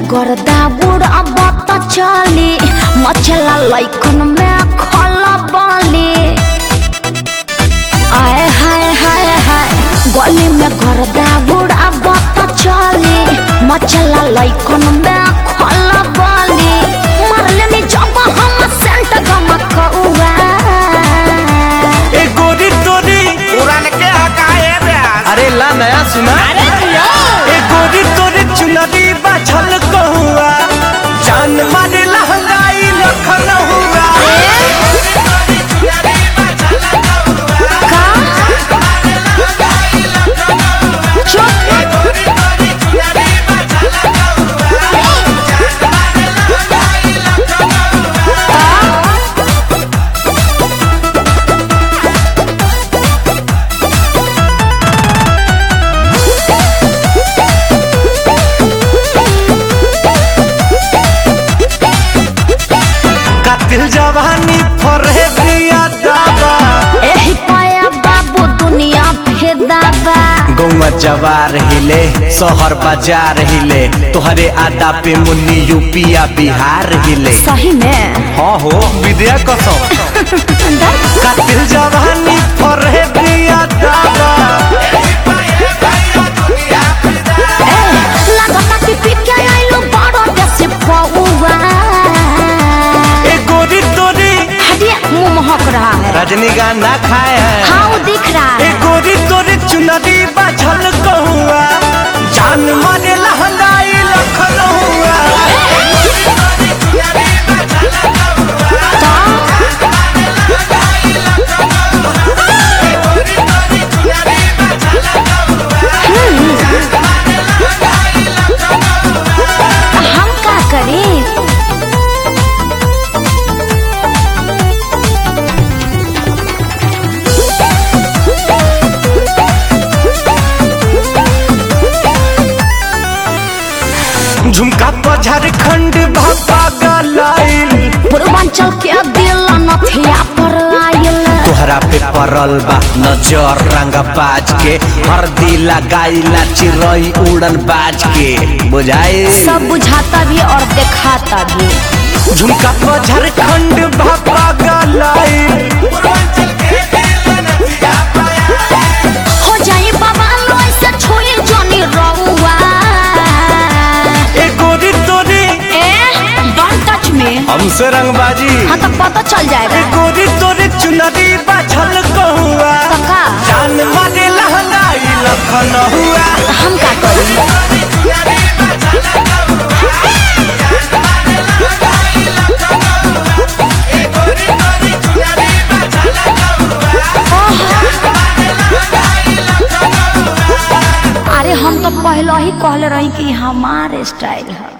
गर्दा उड़ब त चली मचला लइकन में खला बाली आए हाय हाय हाय गली में गर्दा उड़ब त चली मचला लइकन में खला बाली मारले में जब हम सेंट गमकउआ ए गोरी तोरी पुरान के हकाए ब्यास। अरे ला नया सुना ए गोरी तोरी चुनरी बाछल कहुआ जान मारे लहंगाई लखन हुआ दिल जवानी फरे प्रिया दाबा एही पाया बाबू दुनिया फेदाबा गौवा जवार हिले शहर बाजार हिले तोहरे आदा पे मुन्नी यूपिया बिहार हिले सही में हाँ हो विद्या कसम का दिल जवानी फरे प्रिया दाबा लगता कि पिके आइलो बड़ो देश पौवा मुंह महक रहा है रजनीगंधा खाए हैं हाँ वो दिख रहा है गोरी तोरी चुनरी बाछल कहुआ जान माने लहंगाई लखन हुआ हम क्या करें झुमका पर झारखंड भापा गलाइल पूर्वांचल के दिल नथिया पर आयल तोहरा पे परल बा नजर रंगा बाज के हरदी लगाइला चिरई उड़न बाज के बुझाई सब बुझाता भी और दिखाता भी झुमका पर झारखंड भापा गलाइल हो जाए बाबा लोई से छोई जोनी रहुआ गोरी तोरी डोंट टच मी हमसे रंगबाजी हाँ तो पता चल जाएगा गोरी तोरी चुनरी बाछल कहुआ पक्का जान माने लहंगाई लखन हुआ हम क्या करें अरे हम तो पहले ही कहले रही कि हमारे स्टाइल है।